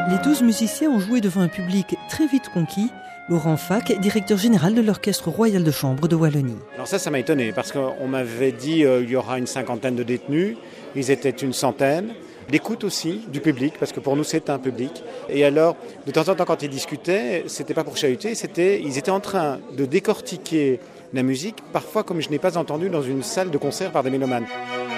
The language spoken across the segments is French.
Les 12 musiciens ont joué devant un public très vite conquis. Laurent Fac, directeur général de l'Orchestre Royal de Chambre de Wallonie. Alors ça m'a étonné parce qu'on m'avait dit il y aura une cinquantaine de détenus, ils étaient une centaine. L'écoute aussi du public, parce que pour nous c'est un public. Et alors, de temps en temps quand ils discutaient, c'était pas pour chahuter, ils étaient en train de décortiquer la musique, parfois comme je n'ai pas entendu dans une salle de concert par des mélomanes.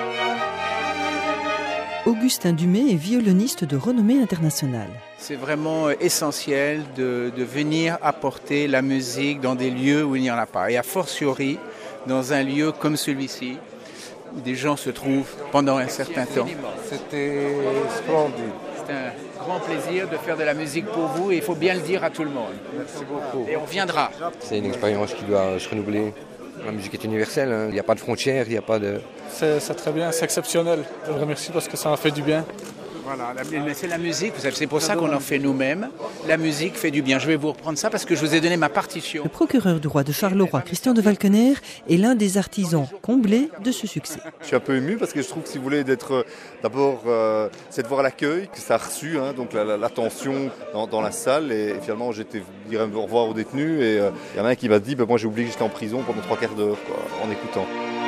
Augustin Dumay est violoniste de renommée internationale. C'est vraiment essentiel de venir apporter la musique dans des lieux où il n'y en a pas. Et a fortiori, dans un lieu comme celui-ci, où des gens se trouvent pendant un certain temps. C'était splendide. C'est un grand plaisir de faire de la musique pour vous et il faut bien le dire à tout le monde. Merci beaucoup. Et on viendra. C'est une expérience qui doit se renouveler. La musique est universelle, hein. Il n'y a pas de frontières, il n'y a pas de... C'est très bien, c'est exceptionnel. Je le remercie parce que ça m'a fait du bien. Voilà, c'est la musique, c'est pour ça qu'on en fait nous-mêmes. La musique fait du bien. Je vais vous reprendre ça parce que je vous ai donné ma partition. Le procureur du roi de Charleroi, Christian de Valkener, est l'un des artisans comblés de ce succès. Je suis un peu ému parce que je trouve que si vous voulez d'abord, c'est de voir l'accueil que ça a reçu, hein, donc l'attention dans la salle. Et finalement, j'étais dire au revoir aux détenus et il y en a un qui m'a dit moi j'ai oublié que j'étais en prison pendant 3 quarts d'heure en écoutant.